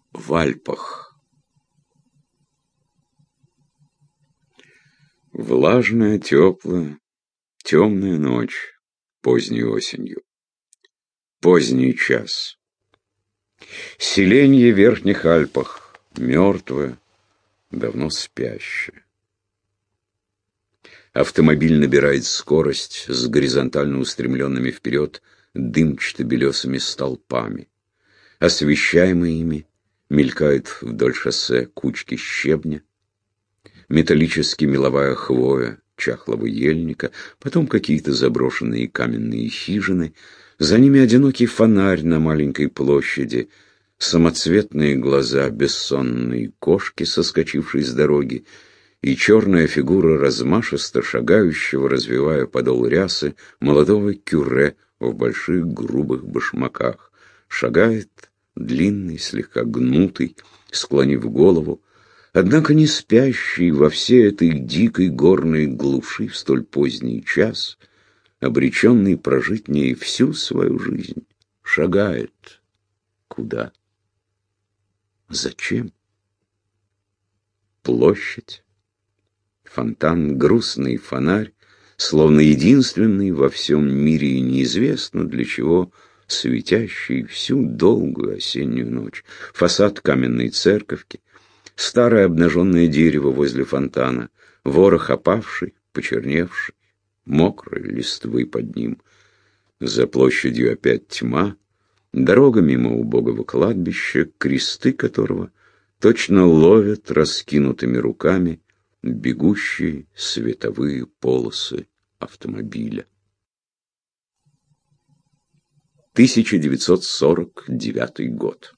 в Альпах. Влажная, теплая, темная ночь поздней осенью. Поздний час. Селенье в Верхних Альпах, мертвое, давно спящее. Автомобиль набирает скорость с горизонтально устремленными вперед дымчато-белесыми столпами. Освещаемые ими мелькают вдоль шоссе кучки щебня, металлически меловая хвоя чахлого ельника, потом какие-то заброшенные каменные хижины, за ними одинокий фонарь на маленькой площади, самоцветные глаза бессонной кошки, соскочившей с дороги, и черная фигура размашисто шагающего, развивая подол рясы, молодого кюре в больших грубых башмаках. Шагает длинный, слегка гнутый, склонив голову, однако не спящий во всей этой дикой горной глуши в столь поздний час, обреченный прожить в ней всю свою жизнь, шагает. Куда? Зачем? Площадь, фонтан, грустный фонарь, словно единственный во всем мире и неизвестно для чего светящий всю долгую осеннюю ночь, фасад каменной церковки, старое обнаженное дерево возле фонтана, ворох опавший, почерневший, мокрой листвы под ним. За площадью опять тьма, дорога мимо убогого кладбища, кресты которого точно ловят раскинутыми руками бегущие световые полосы автомобиля. 1949 год.